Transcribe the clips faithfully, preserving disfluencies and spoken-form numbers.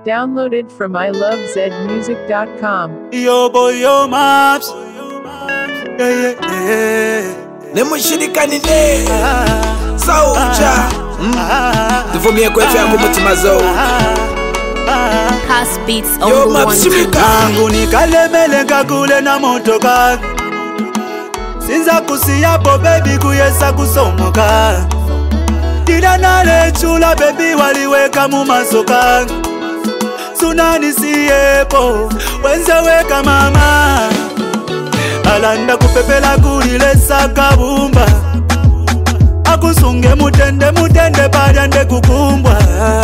Downloaded from I love zed music dot com. Yo boy yo maps. Yeah yeah yeah. Nemushirikani ne Sauja Tuvumie kwefe yangu mutima zo Cast beats on Yo the one mapsimika Nangu nikalemele kakule na motoka Sinza kusiyapo baby kuyesa kusomoka Dida nale chula baby waliweka mumasoka Sunani siyepo wenze weka mama Alanda kupepela kulile sakabumba Akusunge mutende mutende padande kukumbwa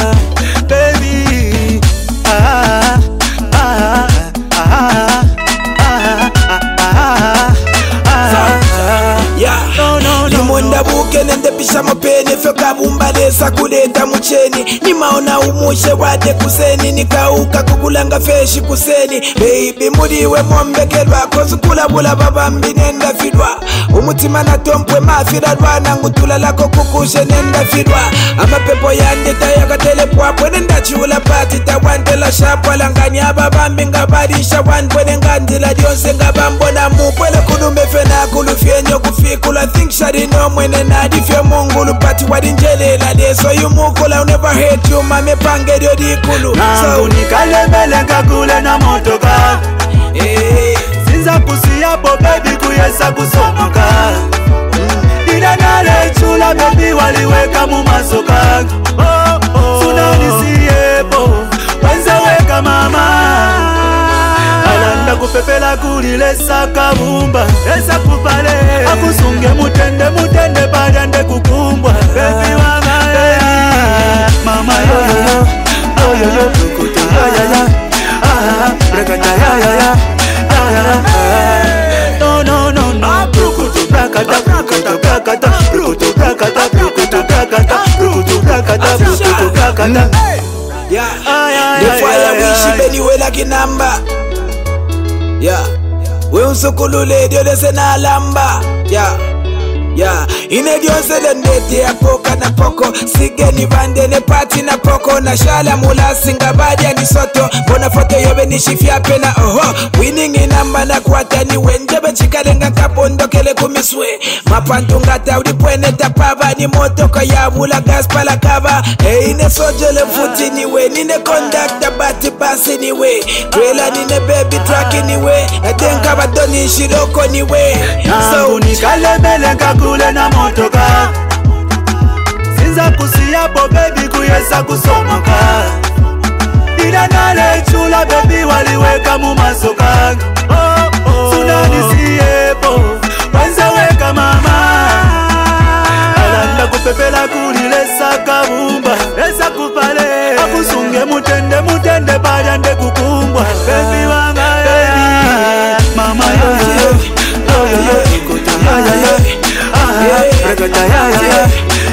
Baby ah ah ah ah ah ah Yeah No no no Limonda buke nende pisha mopeni Fyoka bumba lesa kuleta mcheni Nimaona umushe wade kuseni Nikauka kugulanga feshi kuseni Baby mudiwe mombekelwa Kozukula bula babambi nenda fidwa Umutima na tompwe mafira dwa Nangutula lako kukushe nenda fidwa Ama pepo yande tayaka telepwa Pwene ndachula pati tawantela shapwa Langanya babambi ngabadisha wan Pwene ngandila dionse ngabambo na mu Pwene kudume fena kulufyenyo kufikula Think shari no mwene nadi fye mungulu Pati wadinjelela de So you mukula never hate you Mame pange dio dikulu Nangu nikalemele kakule na motoka Hey Sinza kusiyapo baby kuyesa kusomoka Dida nale chula baby waliweka mumasoka oh, oh. Sunani siyepo wenze weka mama Alanda kupepela kulile sakabumba Esa kupale Akusunge mutende mutende padande kukumbwa Baby wanga baby Mama yo yo yo Yo yo yo Kukutu ya ya ya Ah Brakata ya ya ya No no no no Brukutu brakata Brukutu brakata Brukutu brakata Brukutu brakata Brukutu brakata Brukutu brakata Yeah The fire wishi beni we like number Yeah We unsukulule dio dese na lamba Yeah Yeah, ine dionse lendete ya poka na poko Sige ni vande ne pati na poko Na shala mula singa badi ya nisoto Bona foto yobe nishifia pena oho Winning inamba na kuwata ni wenjebe Chikalenga kapondo kele kumiswe Mapantunga ta udipwene tapava Ni motoka ya mula gaspa la kava Hey ine sojele futi niwe Nine conducta bati basi niwe Trailer nine baby truck niwe Natenka badoni shiroko niwe Nangu nikalemele kakule na motoka Sinza kusiyapo baby kuyesa kusomoka Dida nale chula baby waliweka mumasoka oh, oh. Sunani siyepo wenze weka mama Alanda kupepela kulile sakabumba Esa kupale Akusunge mutende mutende padande kukumbwa Baby wanga baby Mama yo yo yo Yo yo yo Kukutu ya ya ya Brakata ya ya ya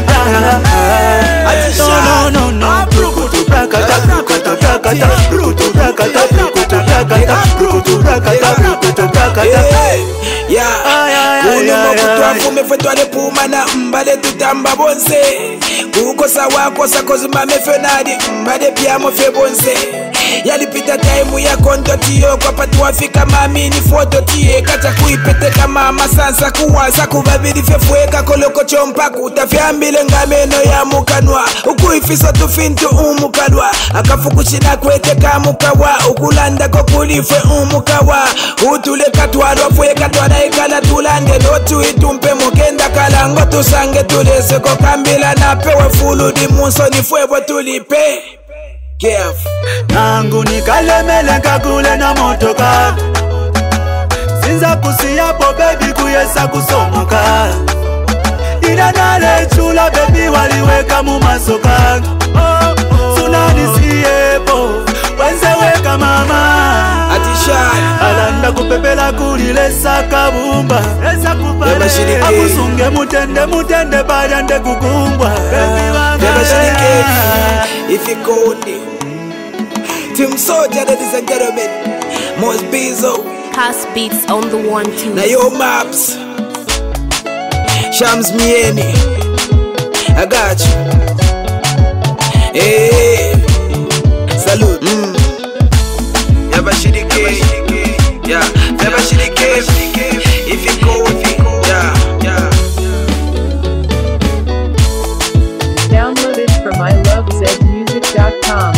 No no no no Brukutu brakata Brukutu brakata Brukutu brakata Brukutu brakata Brukutu brakata Brukutu brakata Yeah Kuni mokutwa fume fetwa de puma na mbade tutamba bonse Kukosa wakosa kozuma mefenadi mbade pia mofe bonse Yalipita time ya konto tiyo Kwa patu wafika mami ni foto tiye Kacha kuipete kama masansa kuwansa Kubabidi fefueka koloko chompa Kutafyambile ngameno ya mukanwa Ukuifiso tufintu umukanwa Akafukushina kwete kamukawa Ukulanda kokulifwe umukawa Utule katwarwa fwe katwara ikala tulande Lotu itumpe mokenda kalango tusange tulese kokambila Napewe fulu di munso ni fwevo tulipe Careful. Nangu nikalemele kakule na motoka Sinza kusiyapo baby kuyesa kusomoka Dida nale chula baby waliweka mumasoka oh, oh. Sunani siyepo wenze weka mama Atishai Alanda kupepela kulile sakabumba Esa kupale Akusunge mutende mutende padande kukumbwa Baby wanga If you go there Team Soldier, ladies and gentlemen Mos Bizo Cast beats on the one two. Na yo maps Shams Mieni I got you Hey Salute mm. com.